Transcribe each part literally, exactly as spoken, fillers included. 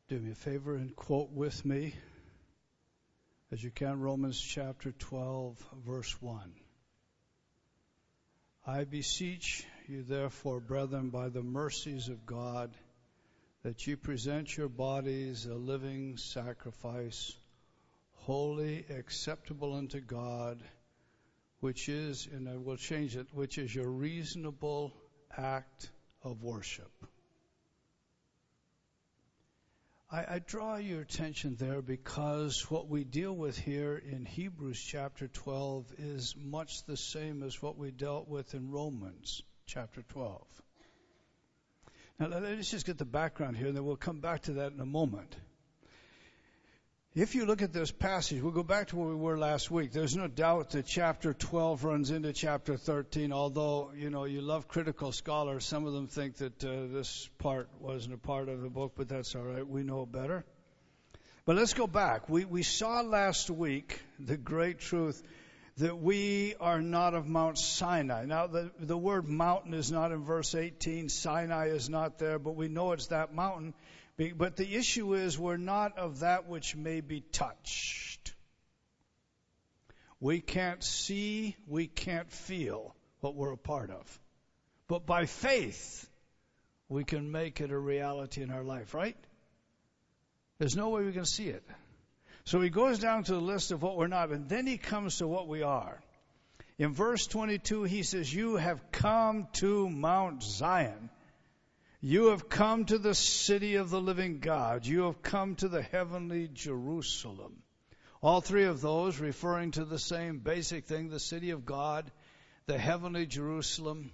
do me a favor and quote with me, as you can, Romans chapter twelve, verse one. I beseech you, therefore, brethren, by the mercies of God, that you present your bodies a living sacrifice, holy, acceptable unto God, which is, and I will change it, which is your reasonable act of worship. I, I draw your attention there because what we deal with here in Hebrews chapter twelve is much the same as what we dealt with in Romans chapter twelve. Now let's just get the background here, and then we'll come back to that in a moment. If you look at this passage, we'll go back to where we were last week. There's no doubt that chapter twelve runs into chapter thirteen, although, you know, you love critical scholars. Some of them think that uh, this part wasn't a part of the book, but that's all right. We know better. But let's go back. We, we saw last week the great truth that we are not of Mount Sinai. Now, the, the word mountain is not in verse eighteen. Sinai is not there, but we know it's that mountain. But the issue is we're not of that which may be touched. We can't see, we can't feel what we're a part of. But by faith, we can make it a reality in our life, right? There's no way we can see it. So he goes down to the list of what we're not, and then he comes to what we are. In verse twenty-two, he says, you have come to Mount Zion. You have come to the city of the living God. You have come to the heavenly Jerusalem. All three of those referring to the same basic thing, the city of God, the heavenly Jerusalem,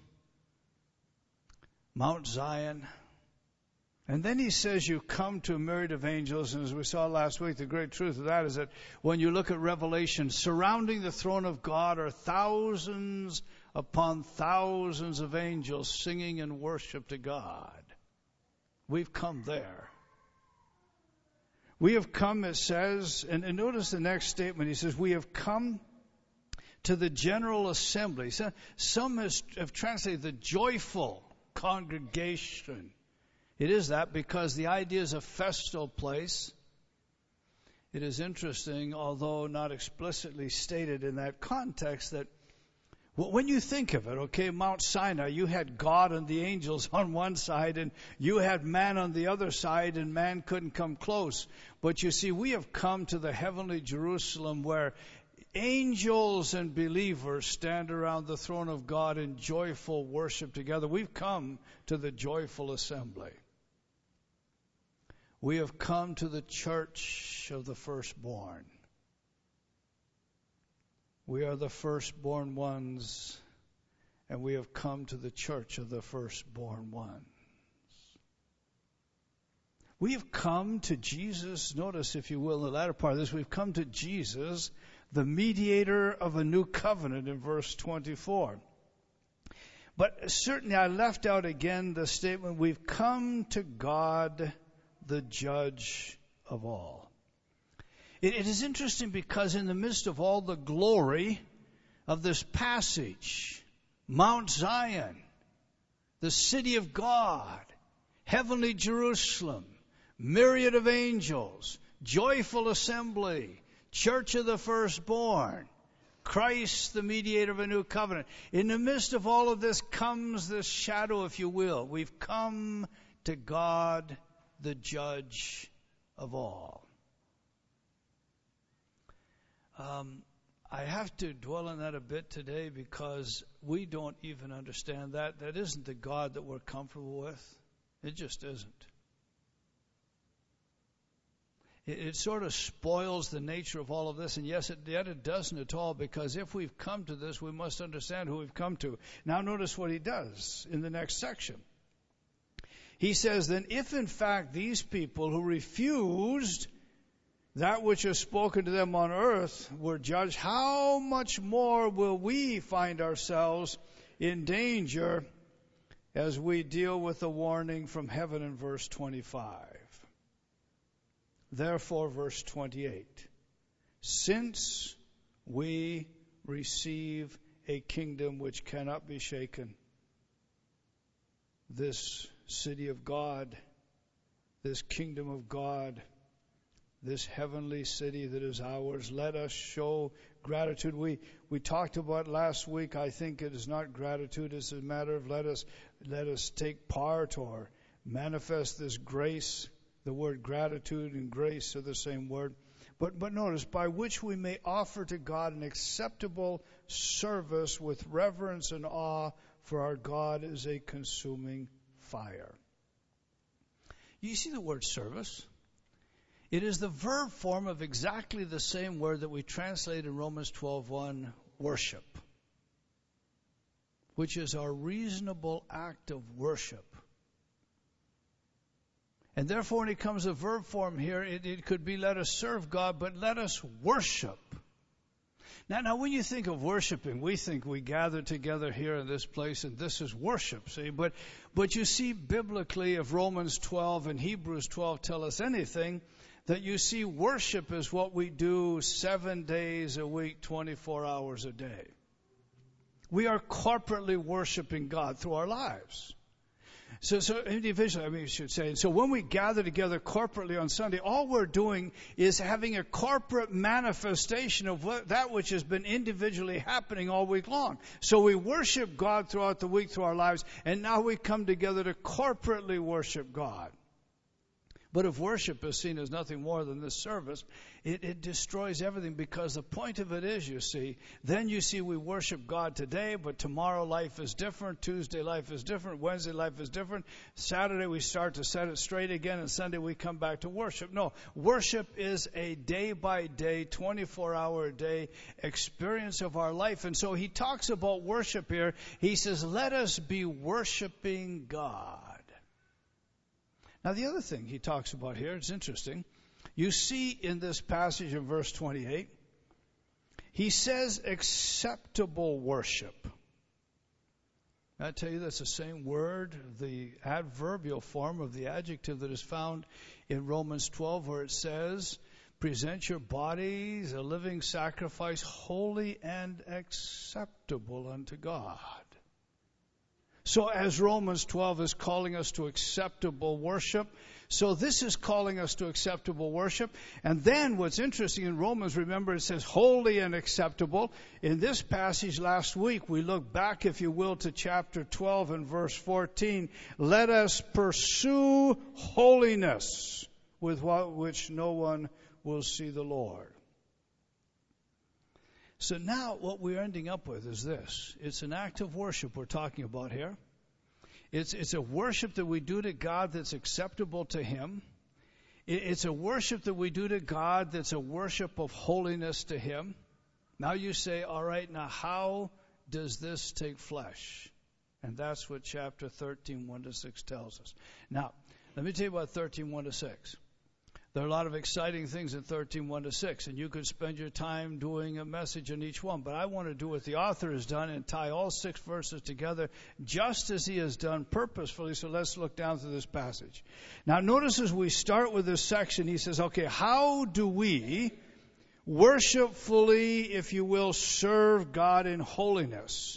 Mount Zion. And then he says you come to a myriad of angels, and as we saw last week, the great truth of that is that when you look at Revelation, surrounding the throne of God are thousands upon thousands of angels singing in worship to God. We've come there. We have come, it says, and, and notice the next statement. He says, we have come to the general assembly. So, some has, have translated the joyful congregation. It is that because the idea is a festal place. It is interesting, although not explicitly stated in that context, that when you think of it, okay, Mount Sinai, you had God and the angels on one side, and you had man on the other side, and man couldn't come close. But you see, we have come to the heavenly Jerusalem where angels and believers stand around the throne of God in joyful worship together. We've come to the joyful assembly. We have come to the church of the firstborn. We are the firstborn ones, and we have come to the church of the firstborn ones. We have come to Jesus, notice if you will, in the latter part of this, we've come to Jesus, the mediator of a new covenant in verse twenty-four. But certainly I left out again the statement, we've come to God, the judge of all. It, it is interesting because in the midst of all the glory of this passage, Mount Zion, the city of God, heavenly Jerusalem, myriad of angels, joyful assembly, church of the firstborn, Christ, the mediator of a new covenant. In the midst of all of this comes this shadow, if you will. We've come to God, the judge of all. Um, I have to dwell on that a bit today because we don't even understand that. That isn't the God that we're comfortable with. It just isn't. It, it sort of spoils the nature of all of this, and yes, it, yet it doesn't at all, because if we've come to this, we must understand who we've come to. Now notice what he does in the next section. He says, then if in fact these people who refused that which is spoken to them on earth were judged, how much more will we find ourselves in danger as we deal with the warning from heaven in verse twenty-five. Therefore, verse twenty-eight, since we receive a kingdom which cannot be shaken, this city of God, this kingdom of God, this heavenly city that is ours. Let us show gratitude. We we talked about last week, I think it is not gratitude, it's a matter of let us let us take part or manifest this grace. The word gratitude and grace are the same word. But but notice, by which we may offer to God an acceptable service with reverence and awe, for our God is a consuming fire. You see the word service? It is the verb form of exactly the same word that we translate in Romans twelve one, worship, which is our reasonable act of worship. And therefore, when it comes to verb form here, it, it could be let us serve God, but let us worship. Now, now, when you think of worshiping, we think we gather together here in this place, and this is worship, see? But, but you see, biblically, if Romans twelve and Hebrews twelve tell us anything, that you see worship is what we do seven days a week, twenty-four hours a day. We are corporately worshiping God through our lives. So, so individually, I mean, you should say. So when we gather together corporately on Sunday, all we're doing is having a corporate manifestation of what, that which has been individually happening all week long. So we worship God throughout the week through our lives, and now we come together to corporately worship God. But if worship is seen as nothing more than this service, it, it destroys everything, because the point of it is, you see, then you see we worship God today, but tomorrow life is different, Tuesday life is different, Wednesday life is different, Saturday we start to set it straight again, and Sunday we come back to worship. No, worship is a day-by-day, twenty-four hour a day experience of our life. And so he talks about worship here. He says, let us be worshiping God. Now, the other thing he talks about here, it's interesting. You see in this passage in verse twenty-eight, he says acceptable worship. I tell you, that's the same word, the adverbial form of the adjective that is found in Romans twelve, where it says, present your bodies a living sacrifice, holy and acceptable unto God. So as Romans twelve is calling us to acceptable worship, so this is calling us to acceptable worship. And then what's interesting in Romans, remember it says holy and acceptable. In this passage last week, we look back, if you will, to chapter twelve and verse fourteen. Let us pursue holiness, with what which no one will see the Lord. So now what we're ending up with is this. It's an act of worship we're talking about here. It's, it's a worship that we do to God that's acceptable to Him. It, it's a worship that we do to God that's a worship of holiness to Him. Now you say, all right, now how does this take flesh? And that's what chapter thirteen, one to six tells us. Now, let me tell you about thirteen, one to six. There are a lot of exciting things in thirteen, one to six, and you could spend your time doing a message on each one. But I want to do what the author has done and tie all six verses together just as he has done purposefully. So let's look down through this passage. Now notice as we start with this section, he says, okay, how do we worshipfully, if you will, serve God in holiness?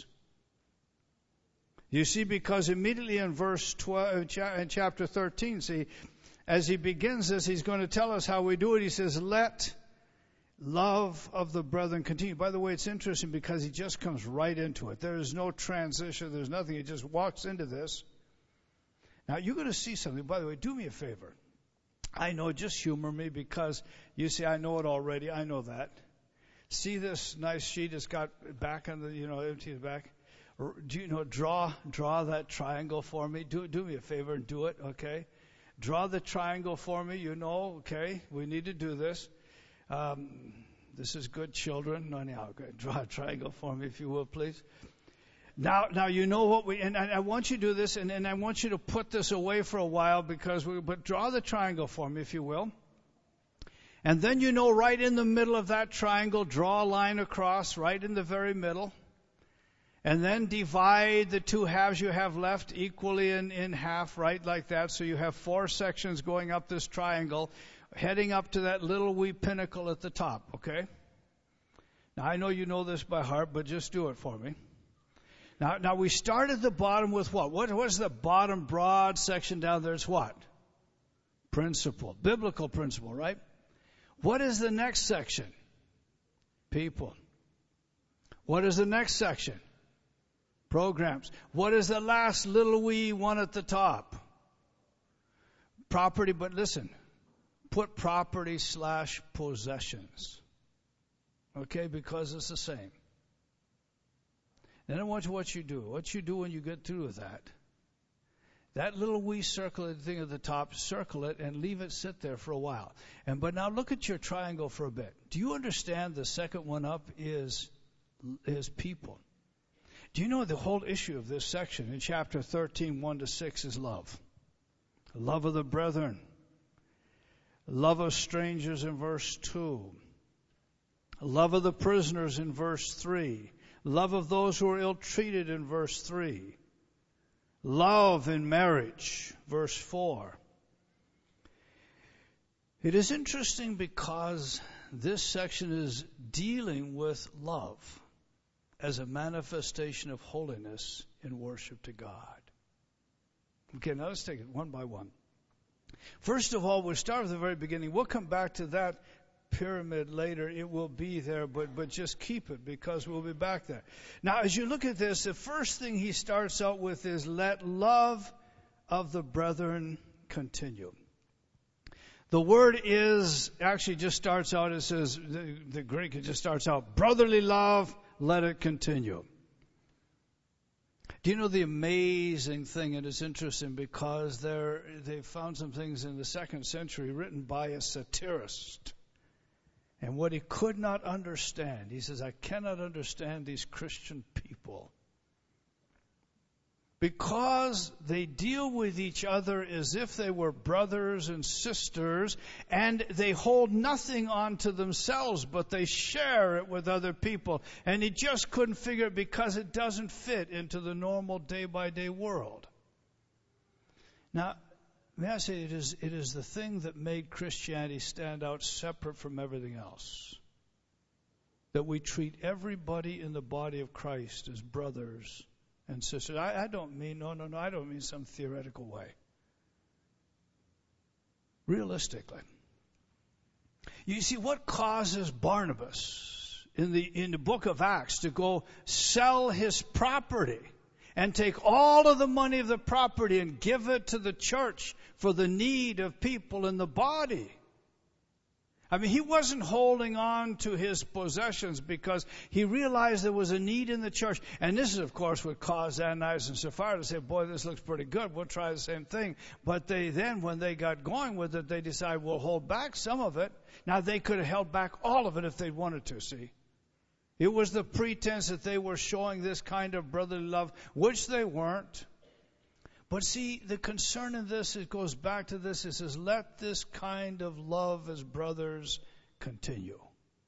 You see, because immediately in verse twelve, in chapter thirteen, see, as he begins this, he's going to tell us how we do it. He says, let love of the brethren continue. By the way, it's interesting because he just comes right into it. There is no transition. There's nothing. He just walks into this. Now, you're going to see something. By the way, do me a favor. I know, just humor me, because you see, I know it already. I know that. See this nice sheet? It's got back on the, you know, empty the back. Do you know, draw, draw that triangle for me. Do, do me a favor and do it, okay? Draw the triangle for me, you know, okay? We need to do this. Um, this is good, children. No, no, okay. Draw a triangle for me, if you will, please. Now, now you know what we, and I, I want you to do this, and, and I want you to put this away for a while, because we, but draw the triangle for me, if you will. And then you know, right in the middle of that triangle, draw a line across, right in the very middle. And then divide the two halves you have left equally in, in half, right, like that. So you have four sections going up this triangle, heading up to that little wee pinnacle at the top, okay? Now, I know you know this by heart, but just do it for me. Now, now we start at the bottom with what? What was the bottom broad section down there? It's what? Principle. Biblical principle, right? What is the next section? People. What is the next section? Programs. What is the last little wee one at the top? Property, but listen, put property slash possessions. Okay, because it's the same. Then I want you what you do. What you do when you get through with that. That little wee circle thing at the top, circle it and leave it sit there for a while. And but now look at your triangle for a bit. Do you understand the second one up is is people? Do you know the whole issue of this section in chapter thirteen, one to six is love? Love of the brethren. Love of strangers in verse two. Love of the prisoners in verse three. Love of those who are ill-treated in verse three. Love in marriage, verse four. It is interesting because this section is dealing with love as a manifestation of holiness in worship to God. Okay, now let's take it one by one. First of all, we'll start at the very beginning. We'll come back to that pyramid later. It will be there, but but just keep it because we'll be back there. Now, as you look at this, the first thing he starts out with is let love of the brethren continue. The word is actually just starts out, it says, the, the Greek, it just starts out, brotherly love, let it continue. Do you know the amazing thing, and it's interesting because they're, they found some things in the second century written by a satirist. And what he could not understand, he says, I cannot understand these Christian people. Because they deal with each other as if they were brothers and sisters, and they hold nothing onto themselves, but they share it with other people. And he just couldn't figure it because it doesn't fit into the normal day-by-day world. Now, may I say, it is, it is the thing that made Christianity stand out separate from everything else. That we treat everybody in the body of Christ as brothers and sisters. I, I don't mean, no, no, no, I don't mean some theoretical way. Realistically. You see, what causes Barnabas in the, in the book of Acts to go sell his property and take all of the money of the property and give it to the church for the need of people in the body? I mean, he wasn't holding on to his possessions because he realized there was a need in the church. And this is, of course, what caused Ananias and Sapphira to say, boy, this looks pretty good. We'll try the same thing. But they then, when they got going with it, they decided we'll hold back some of it. Now, they could have held back all of it if they'd wanted to, see. It was the pretense that they were showing this kind of brotherly love, which they weren't. But see, the concern in this, it goes back to this, it says, let this kind of love as brothers continue.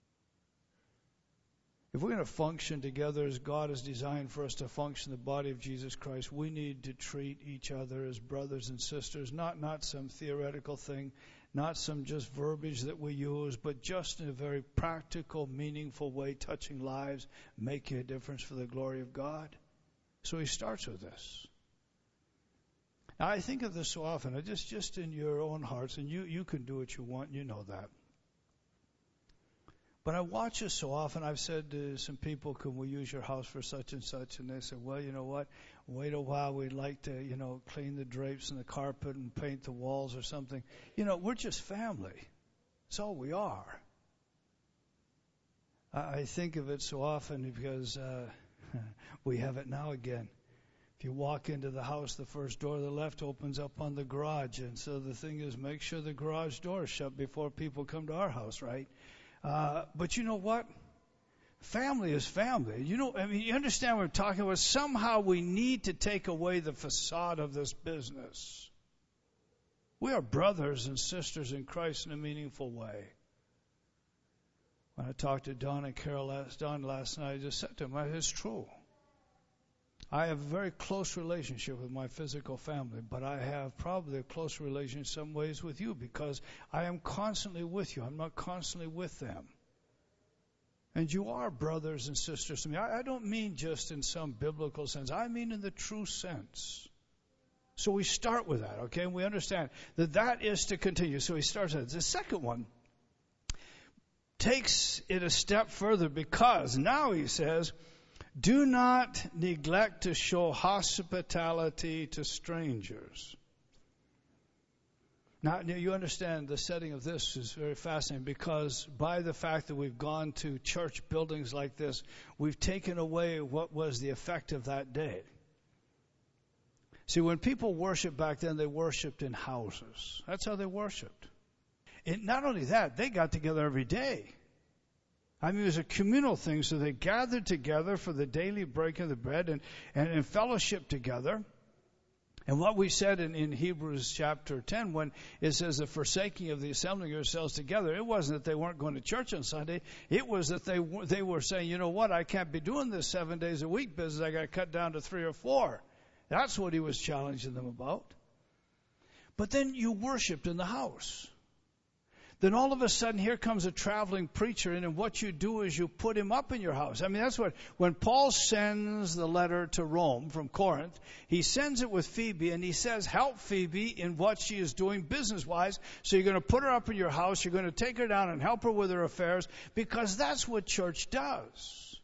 If we're going to function together as God has designed for us to function in the body of Jesus Christ, we need to treat each other as brothers and sisters, not, not some theoretical thing, not some just verbiage that we use, but just in a very practical, meaningful way, touching lives, making a difference for the glory of God. So he starts with this. Now, I think of this so often, just, just in your own hearts, and you, you can do what you want, you know that. But I watch this so often. I've said to some people, can we use your house for such and such? And they said, well, you know what, wait a while, we'd like to, you know, clean the drapes and the carpet and paint the walls or something. You know, we're just family. That's all we are. I, I think of it so often because uh, we have it now again. If you walk into the house, the first door to the left opens up on the garage. And so the thing is, make sure the garage door is shut before people come to our house, right? Uh, but you know what? Family is family. You know, I mean, you understand what I'm talking about? Somehow we need to take away the facade of this business. We are brothers and sisters in Christ in a meaningful way. When I talked to Don and Carol last, Don last night, I just said to him, it's true. I have a very close relationship with my physical family, but I have probably a close relationship in some ways with you because I am constantly with you. I'm not constantly with them. And you are brothers and sisters to me. I, I don't mean just in some biblical sense. I mean in the true sense. So we start with that, okay? And we understand that that is to continue. So he starts with the second one. Takes it a step further because now he says, do not neglect to show hospitality to strangers. Now, you understand the setting of this is very fascinating because by the fact that we've gone to church buildings like this, we've taken away what was the effect of that day. See, when people worshiped back then, they worshiped in houses. That's how they worshiped. And not only that, they got together every day. I mean, it was a communal thing, so they gathered together for the daily breaking of the bread and, and, and fellowship together. And what we said in, in Hebrews chapter ten, when it says the forsaking of the assembling yourselves together, it wasn't that they weren't going to church on Sunday. It was that they they were saying, you know what, I can't be doing this seven days a week business. I got to cut down to three or four. That's what he was challenging them about. But then you worshiped in the house. Then all of a sudden, here comes a traveling preacher, and what you do is you put him up in your house. I mean, that's what, when Paul sends the letter to Rome from Corinth, he sends it with Phoebe, and he says, help Phoebe in what she is doing business-wise. So you're going to put her up in your house, you're going to take her down and help her with her affairs, because that's what church does.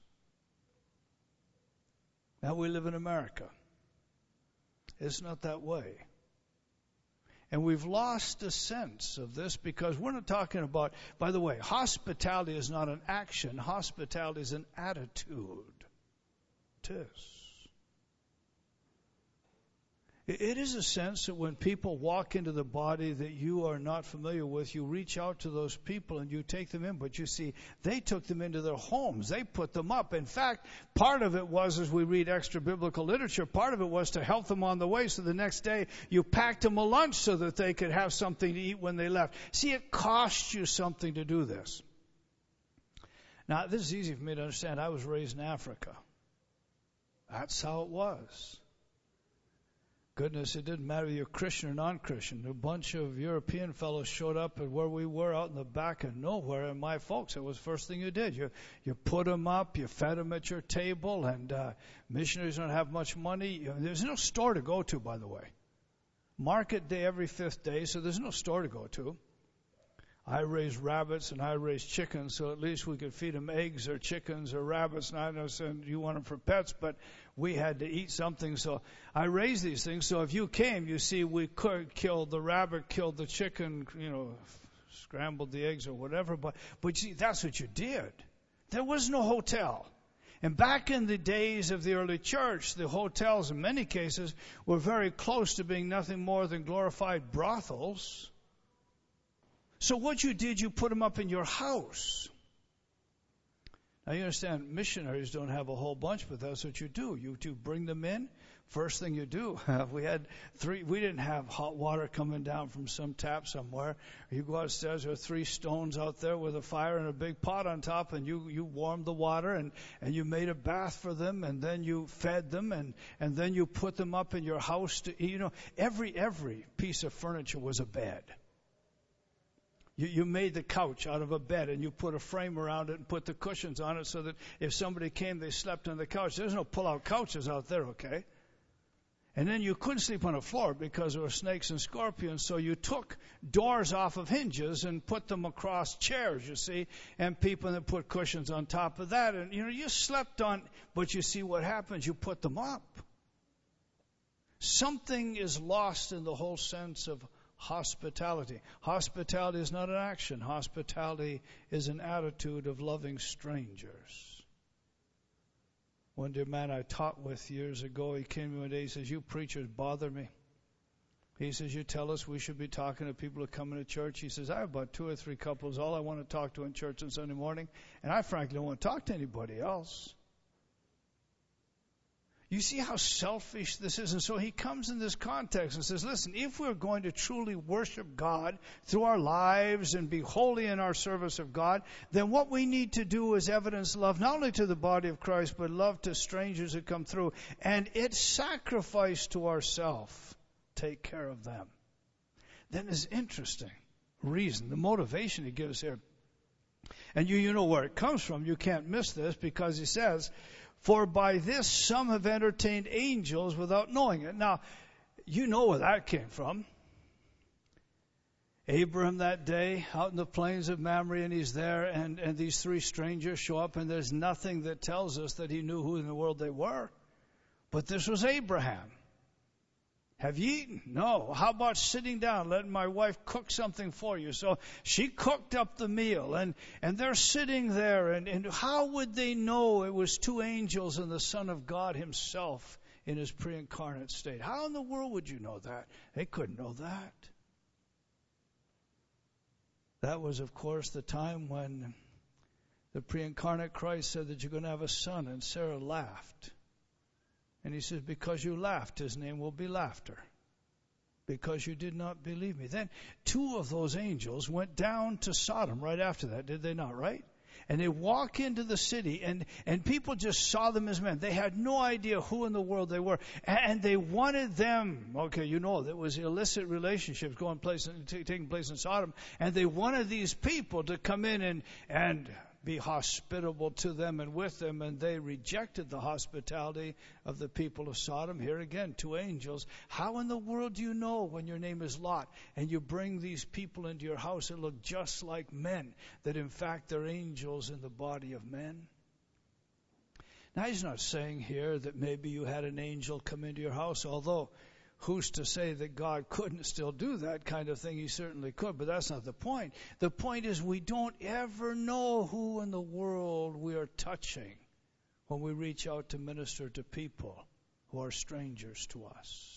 Now we live in America. It's not that way. And we've lost a sense of this because we're not talking about, by the way, hospitality is not an action. Hospitality is an attitude. It is. It is a sense that when people walk into the body that you are not familiar with, you reach out to those people and you take them in. But you see, they took them into their homes. They put them up. In fact, part of it was, as we read extra biblical literature, part of it was to help them on the way. So the next day, you packed them a lunch so that they could have something to eat when they left. See, it cost you something to do this. Now, this is easy for me to understand. I was raised in Africa. That's how it was. Goodness, it didn't matter if you're Christian or non-Christian. A bunch of European fellows showed up at where we were out in the back of nowhere, and my folks, it was the first thing you did. You you put them up, you fed them at your table, and uh, missionaries don't have much money. You know, there's no store to go to, by the way. Market day every fifth day, so there's no store to go to. I raised rabbits and I raised chickens, so at least we could feed them eggs or chickens or rabbits. And I know saying you want them for pets, but we had to eat something. So I raised these things. So if you came, you see, we could kill the rabbit, killed the chicken, you know, scrambled the eggs or whatever. But but you see, that's what you did. There was no hotel. And back in the days of the early church, the hotels in many cases were very close to being nothing more than glorified brothels. So what you did, you put them up in your house. Now you understand, missionaries don't have a whole bunch, but that's what you do. You do bring them in. First thing you do, we had three, we didn't have hot water coming down from some tap somewhere. You go upstairs, there are three stones out there with a fire and a big pot on top, and you, you warmed the water, and, and you made a bath for them, and then you fed them, and, and then you put them up in your house to eat. You know, every, every piece of furniture was a bed. You, you made the couch out of a bed, and you put a frame around it and put the cushions on it so that if somebody came, they slept on the couch. There's no pull-out couches out there, okay? And then you couldn't sleep on the floor because there were snakes and scorpions, so you took doors off of hinges and put them across chairs, you see, and people then put cushions on top of that. And, you know, you slept on, but you see what happens. You put them up. Something is lost in the whole sense of hospitality. Hospitality is not an action. Hospitality is an attitude of loving strangers. One dear man I taught with years ago, he came to me one day, he says, you preachers bother me. He says, you tell us we should be talking to people who come into church. He says, I have about two or three couples, all I want to talk to in church on Sunday morning, and I frankly don't want to talk to anybody else. You see how selfish this is? And so he comes in this context and says, listen, if we're going to truly worship God through our lives and be holy in our service of God, then what we need to do is evidence love not only to the body of Christ, but love to strangers who come through. And it's sacrifice to ourselves. Take care of them. Then there's interesting reason, the motivation he gives here. And you, you know where it comes from. You can't miss this because he says, for by this some have entertained angels without knowing it. Now, You know where that came from. Abraham that day out in the plains of Mamre, and he's there, and, and these three strangers show up, and there's nothing that tells us that he knew who in the world they were. But this was Abraham. Have you eaten? No. How about sitting down, letting my wife cook something for you? So she cooked up the meal, and, and they're sitting there, and, and how would they know it was two angels and the Son of God himself in his pre-incarnate state? How in the world would you know that? They couldn't know that. That was, of course, the time when the pre-incarnate Christ said that you're going to have a son, and Sarah laughed. And he says, because you laughed, his name will be Laughter. Because you did not believe me. Then two of those angels went down to Sodom right after that, did they not, right? And they walk into the city, and, and people just saw them as men. They had no idea who in the world they were. And they wanted them, okay, you know, there was illicit relationships going place, taking place in Sodom. And they wanted these people to come in and, and be hospitable to them and with them. And they rejected the hospitality of the people of Sodom. Here again, two angels. How in the world do you know when your name is Lot and you bring these people into your house that look just like men, that in fact they're angels in the body of men? Now, he's not saying here that maybe you had an angel come into your house, although who's to say that God couldn't still do that kind of thing? He certainly could, but that's not the point. The point is we don't ever know who in the world we are touching when we reach out to minister to people who are strangers to us.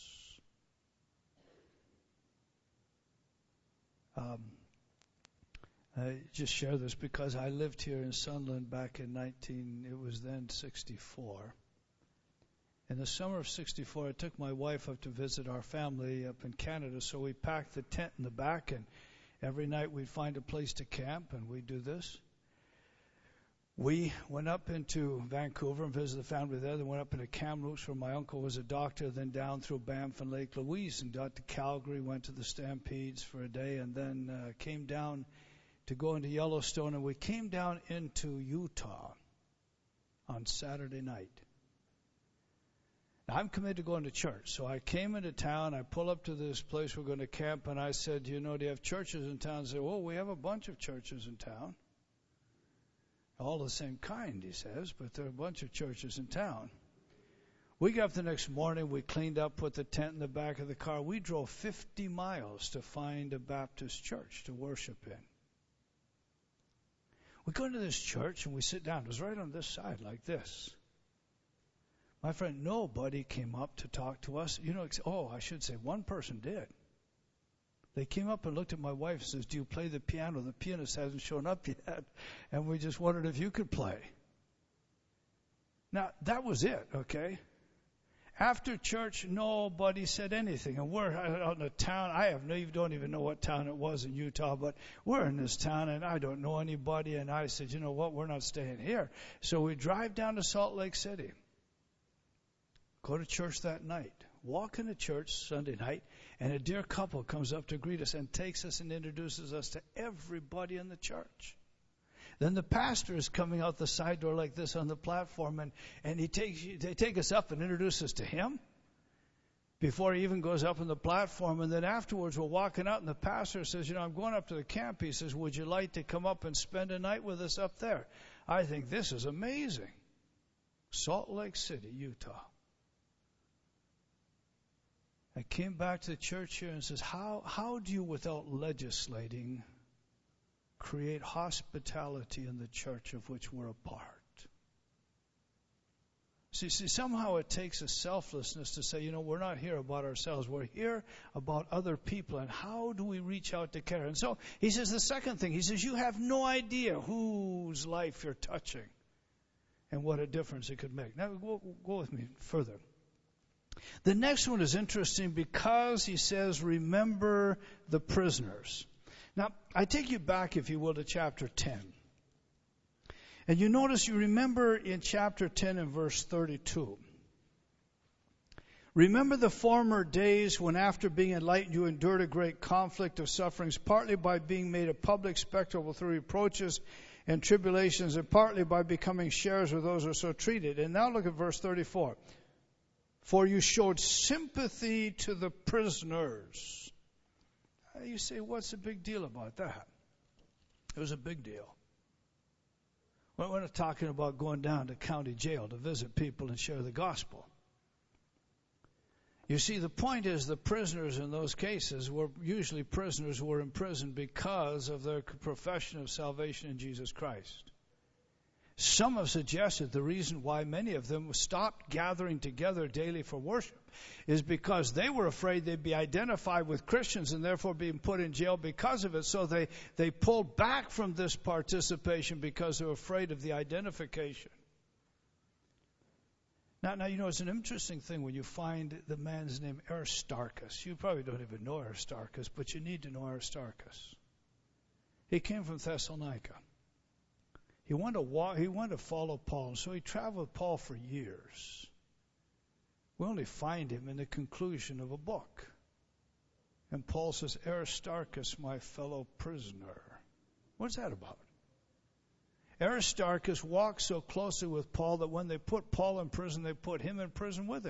Um, I just share this because I lived here in Sunderland back in nineteen, it was then sixty-four. In the summer of sixty-four, I took my wife up to visit our family up in Canada, so we packed the tent in the back, and every night we'd find a place to camp, and we'd do this. We went up into Vancouver and visited the family there. Then went up into Kamloops, where my uncle was a doctor, then down through Banff and Lake Louise, and got to Calgary, went to the Stampedes for a day, and then uh, came down to go into Yellowstone, and we came down into Utah on Saturday night. Now, I'm committed to going to church, so I came into town. I pull up to this place we're going to camp, and I said, you know, do you have churches in town? They said, well, we have a bunch of churches in town. All the same kind, he says, but there are a bunch of churches in town. We got up the next morning. We cleaned up, put the tent in the back of the car. We drove fifty miles to find a Baptist church to worship in. We go into this church, and we sit down. It was right on this side, like this. My friend, nobody came up to talk to us. You know, oh, I should say one person did. They came up and looked at my wife and says, do you play the piano? The pianist hasn't shown up yet. And we just wondered if you could play. Now, that was it, okay? After church, nobody said anything. And we're out in a town. I have no, you don't even know what town it was in Utah, but we're in this town, and I don't know anybody. And I said, you know what, we're not staying here. So we drive down to Salt Lake City. Go to church that night. Walk into church Sunday night, and a dear couple comes up to greet us and takes us and introduces us to everybody in the church. Then the pastor is coming out the side door like this on the platform, and, and he takes they take us up and introduce us to him before he even goes up on the platform. And then afterwards, we're walking out, and the pastor says, you know, I'm going up to the camp. He says, would you like to come up and spend a night with us up there? I think this is amazing. Salt Lake City, Utah. I came back to the church here and says, how, how do you, without legislating, create hospitality in the church of which we're a part? See, see, somehow it takes a selflessness to say, you know, we're not here about ourselves. We're here about other people. And how do we reach out to care? And so he says the second thing, he says, you have no idea whose life you're touching and what a difference it could make. Now, go, go with me further. The next one is interesting because he says, remember the prisoners. Now, I take you back, if you will, to chapter ten. And you notice, you remember in chapter ten and verse thirty-two. Remember the former days when after being enlightened you endured a great conflict of sufferings, partly by being made a public spectacle through reproaches and tribulations, and partly by becoming sharers with those who are so treated. And now look at verse thirty-four. for you showed sympathy to the prisoners. You say, what's the big deal about that? It was a big deal. We're not talking about going down to county jail to visit people and share the gospel. You see, the point is the prisoners in those cases were usually prisoners who were in prison because of their profession of salvation in Jesus Christ. Some have suggested the reason why many of them stopped gathering together daily for worship is because they were afraid they'd be identified with Christians and therefore being put in jail because of it. So they, they pulled back from this participation because they were afraid of the identification. Now, now, you know, it's an interesting thing when you find the man's name Aristarchus. You probably don't even know Aristarchus, but you need to know Aristarchus. He came from Thessalonica. He wanted to walk, he wanted to follow Paul, so he traveled with Paul for years. We only find him in the conclusion of a book. And Paul says, Aristarchus, my fellow prisoner. What's that about? Aristarchus walked so closely with Paul that when they put Paul in prison, they put him in prison with him.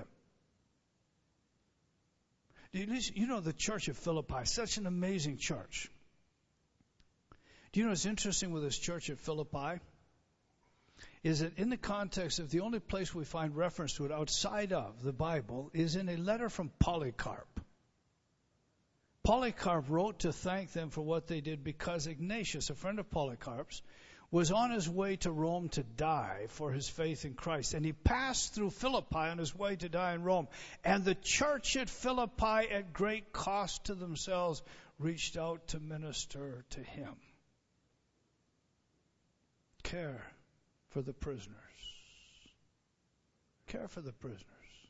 You know the church of Philippi, such an amazing church. Do you know what's interesting with this church at Philippi? Is that in the context of the only place we find reference to it outside of the Bible is in a letter from Polycarp. Polycarp wrote to thank them for what they did because Ignatius, a friend of Polycarp's, was on his way to Rome to die for his faith in Christ. And he passed through Philippi on his way to die in Rome. And the church at Philippi, at great cost to themselves, reached out to minister to him. Care for the prisoners. Care for the prisoners.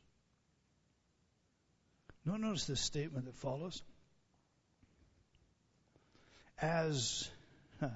Now notice this statement that follows. As... Huh,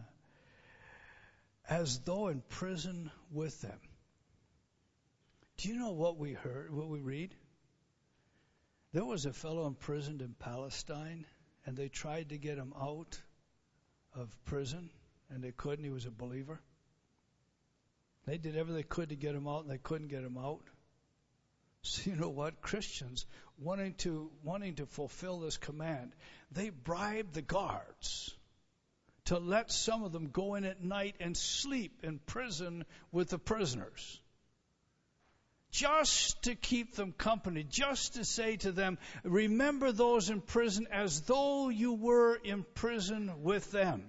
as though in prison with them. Do you know what we heard, what we read? There was a fellow imprisoned in Palestine, and they tried to get him out of prison, and they couldn't. He was a believer. They did everything they could to get him out, and they couldn't get him out. So you know what? Christians, wanting to wanting to fulfill this command, they bribed the guards to let some of them go in at night and sleep in prison with the prisoners. Just to keep them company, just to say to them, remember those in prison as though you were in prison with them.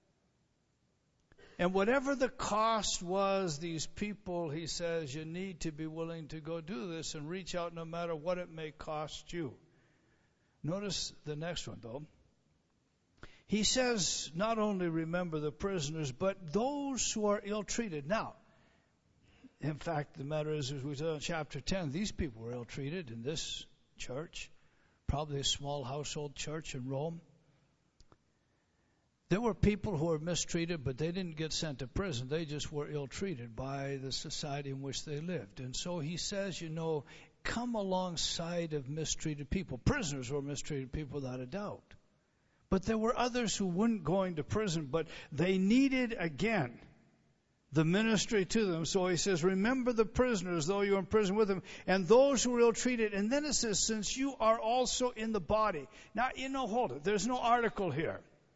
And whatever the cost was, these people, he says, you need to be willing to go do this and reach out no matter what it may cost you. Notice the next one, though. He says, not only remember the prisoners, but those who are ill-treated. Now, in fact, the matter is, as we saw in chapter ten, these people were ill-treated in this church, probably a small household church in Rome. There were people who were mistreated, but they didn't get sent to prison. They just were ill-treated by the society in which they lived. And so he says, you know, come alongside of mistreated people. Prisoners were mistreated people without a doubt. But there were others who weren't going to prison, but they needed, again, the ministry to them. So he says, remember the prisoners, though you're in prison with them, and those who are ill-treated. And then it says, since you are also in the body. Now, you know, hold it. There's no article here.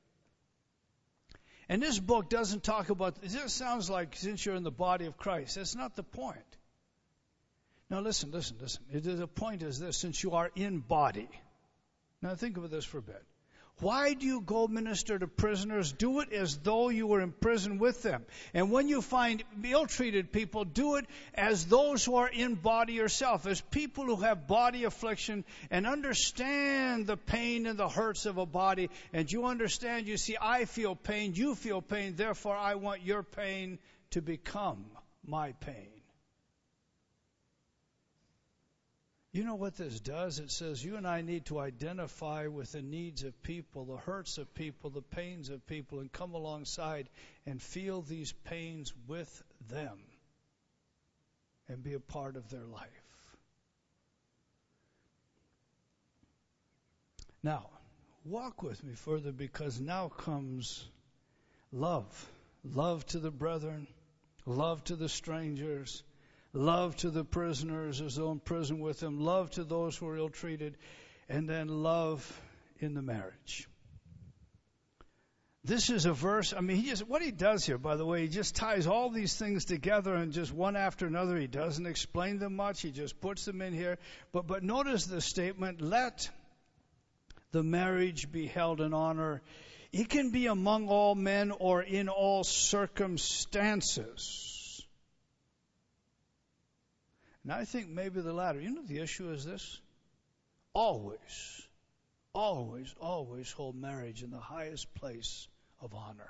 And this book doesn't talk about, it just sounds like since you're in the body of Christ. That's not the point. Now, listen, listen, listen. The point is this, since you are in body. Now, think about this for a bit. Why do you go minister to prisoners? Do it as though you were in prison with them. And when you find ill-treated people, do it as those who are in body yourself, as people who have body affliction and understand the pain and the hurts of a body. And you understand, you see, I feel pain, you feel pain, therefore I want your pain to become my pain. You know what this does? It says you and I need to identify with the needs of people, the hurts of people, the pains of people, and come alongside and feel these pains with them and be a part of their life. Now, walk with me further, because now comes love. Love to the brethren, love to the strangers, love to the prisoners as though in prison with them, love to those who are ill-treated, and then love in the marriage. This is a verse, I mean, he just, what he does here, by the way, he just ties all these things together and just one after another. He doesn't explain them much. He just puts them in here. But, but notice the statement, let the marriage be held in honor. It can be among all men or in all circumstances. And I think maybe the latter. You know, the issue is this. Always, always, always hold marriage in the highest place of honor.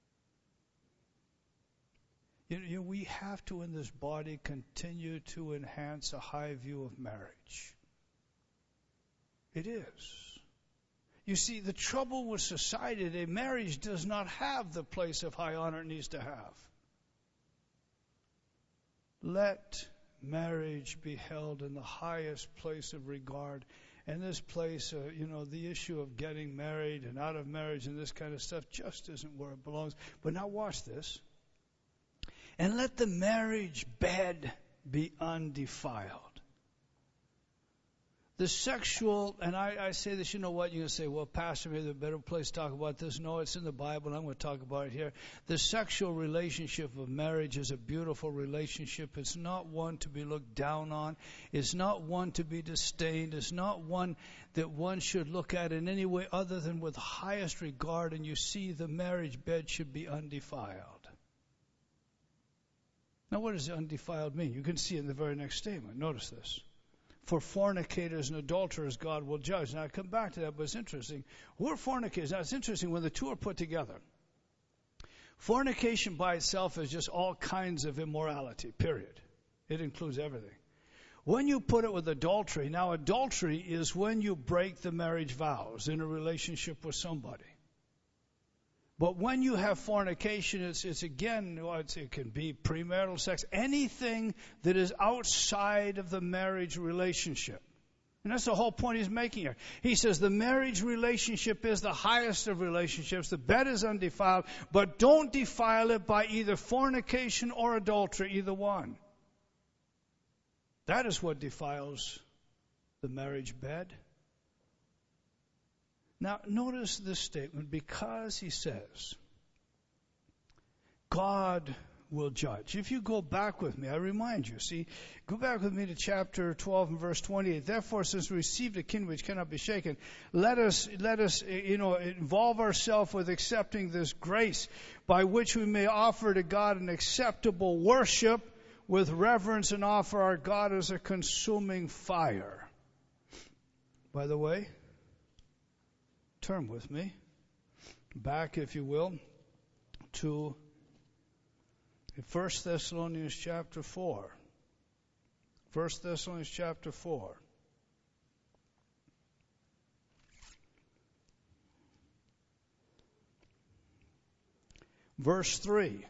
You know, we have to, in this body, continue to enhance a high view of marriage. It is. You see, the trouble with society today, marriage does not have the place of high honor it needs to have. Let marriage be held in the highest place of regard. And this place, uh, you know, the issue of getting married and out of marriage and this kind of stuff just isn't where it belongs. But now watch this. And let the marriage bed be undefiled. The sexual, and I, I say this, you know what, you're going to say, well, Pastor, maybe there's a better place to talk about this. No, it's in the Bible, and I'm going to talk about it here. The sexual relationship of marriage is a beautiful relationship. It's not one to be looked down on. It's not one to be disdained. It's not one that one should look at in any way other than with highest regard, and you see the marriage bed should be undefiled. Now, what does undefiled mean? You can see in the very next statement. Notice this. For fornicators and adulterers, God will judge. Now, I come back to that, but it's interesting. Who are fornicators? Now, it's interesting when the two are put together. Fornication by itself is just all kinds of immorality, period. It includes everything. When you put it with adultery, now adultery is when you break the marriage vows in a relationship with somebody. But when you have fornication, it's, it's again, it can be premarital sex, anything that is outside of the marriage relationship. And that's the whole point he's making here. He says the marriage relationship is the highest of relationships. The bed is undefiled, but don't defile it by either fornication or adultery, either one. That is what defiles the marriage bed. Now, notice this statement, because he says, God will judge. If you go back with me, I remind you, see, go back with me to chapter twelve and verse twenty-eight. Therefore, since we received a kingdom which cannot be shaken, let us, let us, you know, involve ourselves with accepting this grace by which we may offer to God an acceptable worship with reverence and offer our God as a consuming fire. By the way, turn with me back, if you will, to First Thessalonians chapter four. First Thessalonians chapter four. Verse three.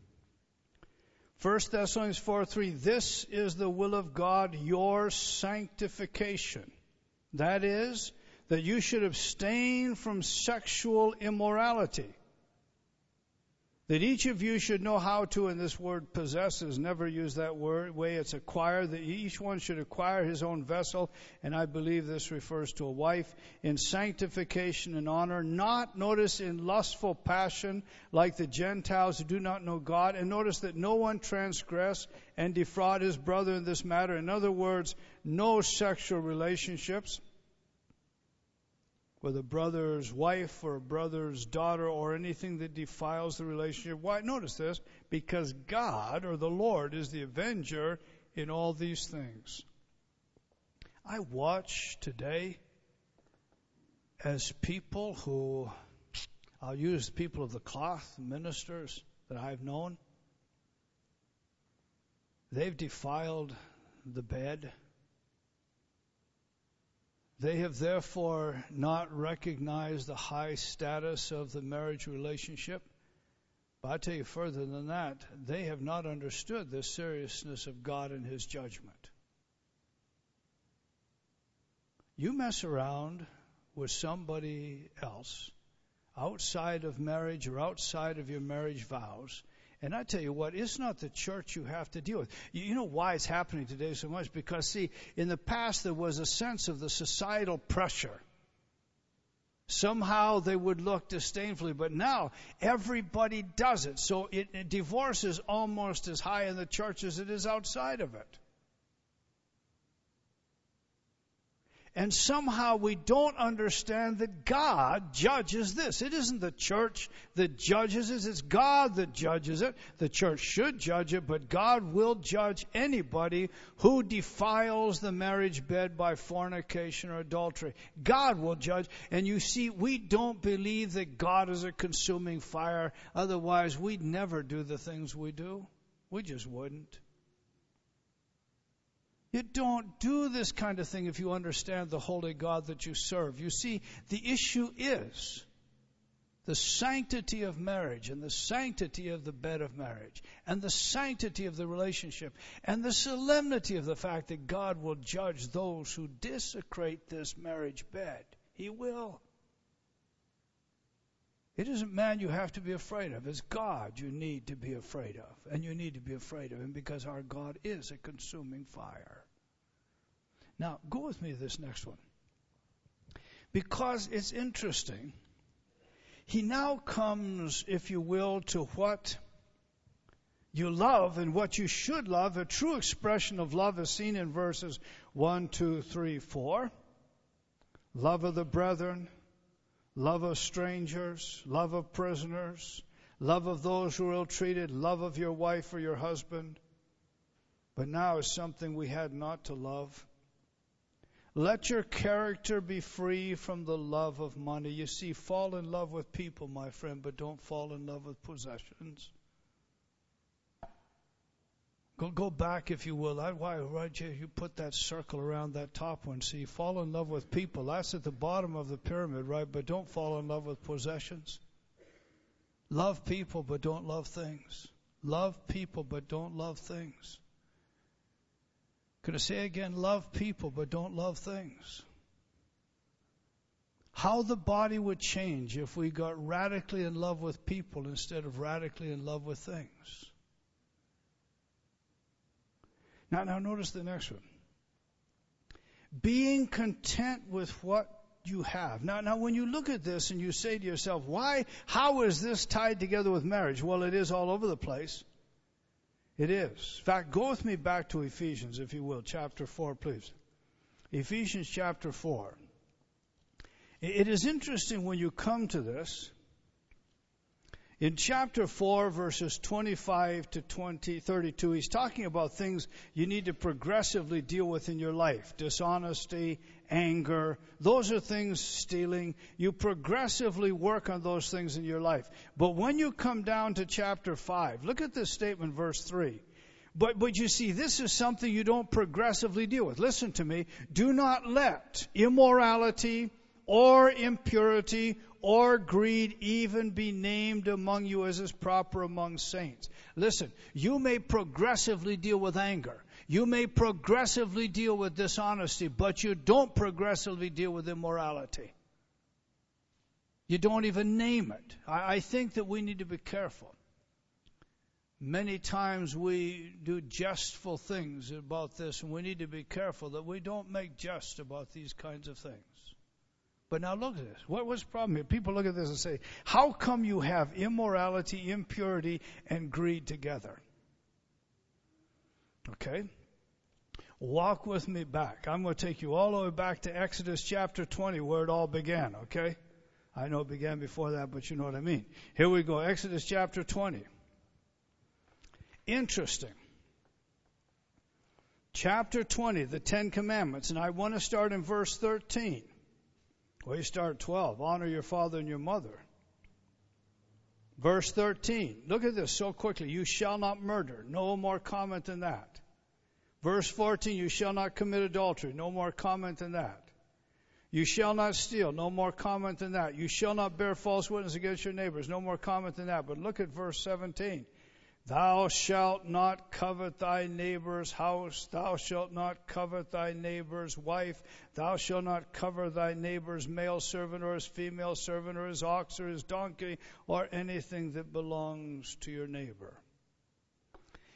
First Thessalonians four three. This is the will of God, your sanctification. That is, that you should abstain from sexual immorality. That each of you should know how to, and this word possesses, never use that word way, it's acquire, that each one should acquire his own vessel, and I believe this refers to a wife, in sanctification and honor, not, notice, in lustful passion, like the Gentiles who do not know God, and notice that no one transgress and defraud his brother in this matter. In other words, no sexual relationships with a brother's wife or a brother's daughter or anything that defiles the relationship. Why? Notice this. Because God, or the Lord, is the avenger in all these things. I watch today as people who, I'll use people of the cloth, ministers that I've known, they've defiled the bed. They have therefore not recognized the high status of the marriage relationship. But I tell you further than that, they have not understood the seriousness of God and His judgment. You mess around with somebody else outside of marriage or outside of your marriage vows, And I tell you what, it's not the church you have to deal with. You know why it's happening today so much? Because, see, in the past there was a sense of the societal pressure. Somehow they would look disdainfully, but now everybody does it. So it, it, divorce is almost as high in the church as it is outside of it. And somehow we don't understand that God judges this. It isn't the church that judges it. It's God that judges it. The church should judge it, but God will judge anybody who defiles the marriage bed by fornication or adultery. God will judge. And you see, we don't believe that God is a consuming fire. Otherwise, we'd never do the things we do. We just wouldn't. You don't do this kind of thing if you understand the holy God that you serve. You see, the issue is the sanctity of marriage and the sanctity of the bed of marriage and the sanctity of the relationship and the solemnity of the fact that God will judge those who desecrate this marriage bed. He will. It isn't man you have to be afraid of. It's God you need to be afraid of. And you need to be afraid of him because our God is a consuming fire. Now, go with me to this next one. Because it's interesting. He now comes, if you will, to what you love and what you should love. A true expression of love is seen in verses one, two, three, four. Love of the brethren. Love of strangers, love of prisoners, love of those who are ill-treated, love of your wife or your husband. But now is something we had not to love. Let your character be free from the love of money. You see, fall in love with people, my friend, but don't fall in love with possessions. Go go back, if you will. I, why, why you put that circle around that top one? See, fall in love with people. That's at the bottom of the pyramid, right? But don't fall in love with possessions. Love people, but don't love things. Love people, but don't love things. Could I say again, love people, but don't love things? How the body would change if we got radically in love with people instead of radically in love with things. Now, now notice the next one. Being content with what you have. Now, now, when you look at this and you say to yourself, why, how is this tied together with marriage? Well, it is all over the place. It is. In fact, go with me back to Ephesians, if you will, chapter four, please. Ephesians chapter four. It is interesting when you come to this. In chapter four, verses twenty-five to twenty, thirty-two, he's talking about things you need to progressively deal with in your life. Dishonesty, anger, those are things, stealing. You progressively work on those things in your life. But when you come down to chapter five, look at this statement, verse three. But, but you see, this is something you don't progressively deal with. Listen to me. Do not let immorality or impurity or greed even be named among you as is proper among saints. Listen, you may progressively deal with anger. You may progressively deal with dishonesty, but you don't progressively deal with immorality. You don't even name it. I, I think that we need to be careful. Many times we do jestful things about this, and we need to be careful that we don't make jest about these kinds of things. But now look at this. What was the problem here? People look at this and say, how come you have immorality, impurity, and greed together? Okay. Walk with me back. I'm going to take you all the way back to Exodus chapter twenty, where it all began, okay? I know it began before that, but you know what I mean. Here we go. Exodus chapter twenty. Interesting. Chapter twenty, the Ten Commandments. And I want to start in verse thirteen. Well, you start at twelve. Honor your father and your mother. Verse thirteen. Look at this so quickly. You shall not murder. No more comment than that. Verse fourteen. You shall not commit adultery. No more comment than that. You shall not steal. No more comment than that. You shall not bear false witness against your neighbors. No more comment than that. But look at verse seventeen. Thou shalt not covet thy neighbor's house. Thou shalt not covet thy neighbor's wife. Thou shalt not covet thy neighbor's male servant or his female servant or his ox or his donkey or anything that belongs to your neighbor.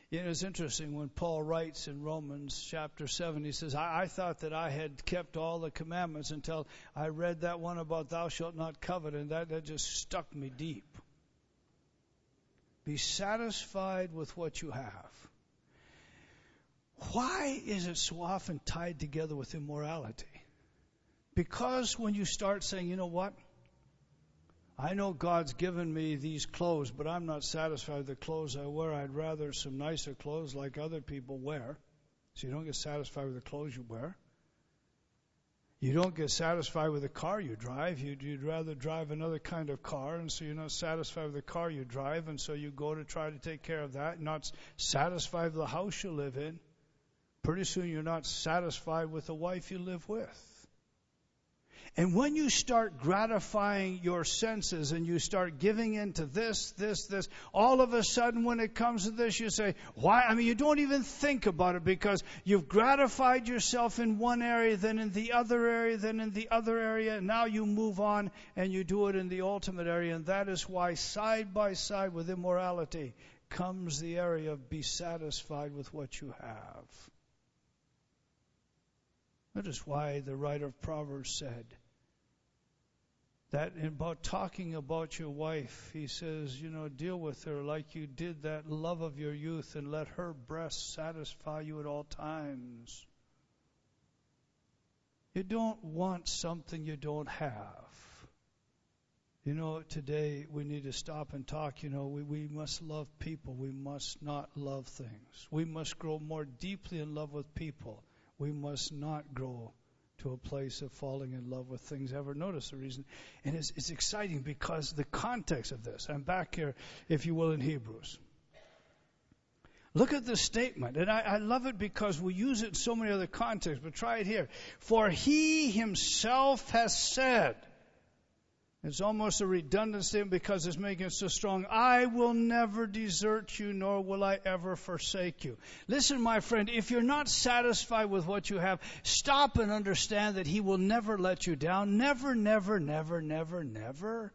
You know, it's interesting when Paul writes in Romans chapter seven, he says, I, I thought that I had kept all the commandments until I read that one about thou shalt not covet, and that, that just stuck me deep. Be satisfied with what you have. Why is it so often tied together with immorality? Because when you start saying, you know what? I know God's given me these clothes, but I'm not satisfied with the clothes I wear. I'd rather some nicer clothes like other people wear. So you don't get satisfied with the clothes you wear. You don't get satisfied with the car you drive. You'd, you'd rather drive another kind of car, and so you're not satisfied with the car you drive, and so you go to try to take care of that. You're not satisfied with the house you live in. Pretty soon you're not satisfied with the wife you live with. And when you start gratifying your senses and you start giving in to this, this, this, all of a sudden when it comes to this, you say, why? I mean, you don't even think about it because you've gratified yourself in one area, then in the other area, then in the other area. And now you move on and you do it in the ultimate area. And that is why side by side with immorality comes the area of be satisfied with what you have. That is why the writer of Proverbs said that about talking about your wife, he says, you know, deal with her like you did that love of your youth and let her breast satisfy you at all times. You don't want something you don't have. You know, today we need to stop and talk. You know, we, we must love people. We must not love things. We must grow more deeply in love with people. We must not grow to a place of falling in love with things ever. Notice the reason. And it's, it's exciting because the context of this. I'm back here, if you will, in Hebrews. Look at this statement. And I, I love it because we use it in so many other contexts. But try it here. For he himself has said. It's almost a redundant statement because it's making it so strong. I will never desert you, nor will I ever forsake you. Listen, my friend, if you're not satisfied with what you have, stop and understand that he will never let you down. Never, never, never, never, never.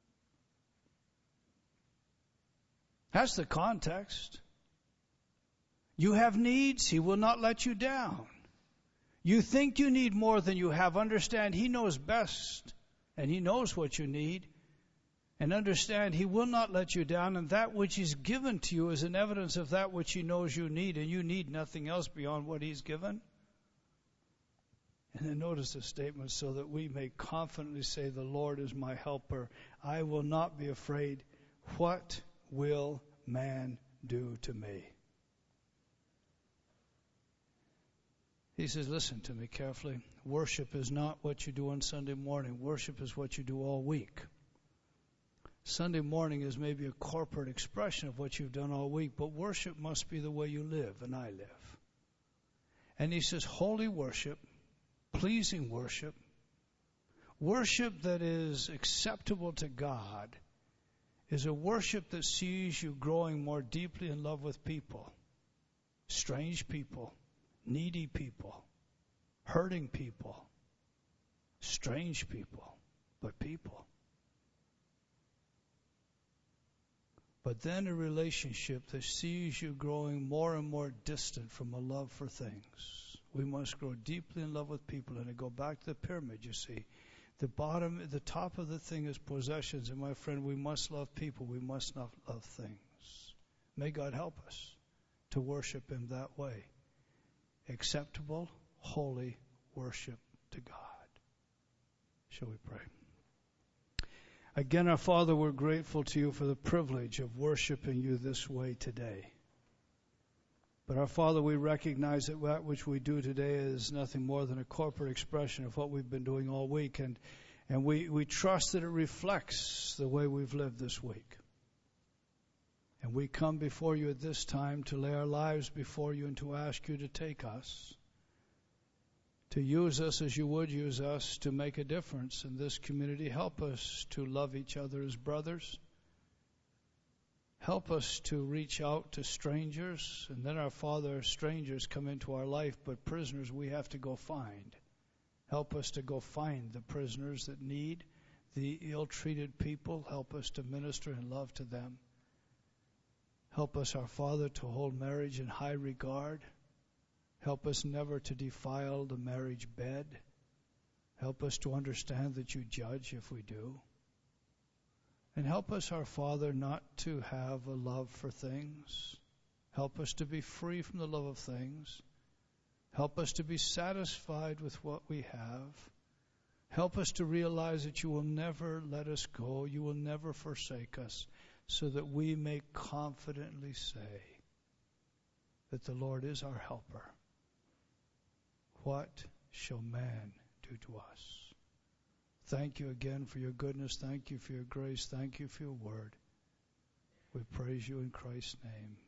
That's the context. You have needs, he will not let you down. You think you need more than you have. Understand, he knows best. And he knows what you need. And understand, he will not let you down. And that which is given to you is an evidence of that which he knows you need. And you need nothing else beyond what he's given. And then notice the statement, so that we may confidently say, the Lord is my helper. I will not be afraid. What will man do to me? He says, listen to me carefully. Worship is not what you do on Sunday morning. Worship is what you do all week. Sunday morning is maybe a corporate expression of what you've done all week, but worship must be the way you live, and I live. And he says, holy worship, pleasing worship, worship that is acceptable to God, is a worship that sees you growing more deeply in love with people, strange people, needy people, hurting people, strange people, but people. But then a relationship that sees you growing more and more distant from a love for things. We must grow deeply in love with people. And to go back to the pyramid, you see, the bottom, the top of the thing is possessions. And my friend, we must love people. We must not love things. May God help us to worship him that way. Acceptable, holy worship to God. Shall we pray? Again, our Father, we're grateful to you for the privilege of worshiping you this way today. But our Father, we recognize that that which we do today is nothing more than a corporate expression of what we've been doing all week. And, and we, we trust that it reflects the way we've lived this week. And we come before you at this time to lay our lives before you and to ask you to take us, to use us as you would use us to make a difference in this community. Help us to love each other as brothers. Help us to reach out to strangers. And then, our Father, strangers come into our life, but prisoners we have to go find. Help us to go find the prisoners that need, the ill-treated people. Help us to minister in love to them. Help us, our Father, to hold marriage in high regard. Help us never to defile the marriage bed. Help us to understand that you judge if we do. And help us, our Father, not to have a love for things. Help us to be free from the love of things. Help us to be satisfied with what we have. Help us to realize that you will never let us go. You will never forsake us, so that we may confidently say that the Lord is our helper. What shall man do to us? Thank you again for your goodness. Thank you for your grace. Thank you for your word. We praise you in Christ's name.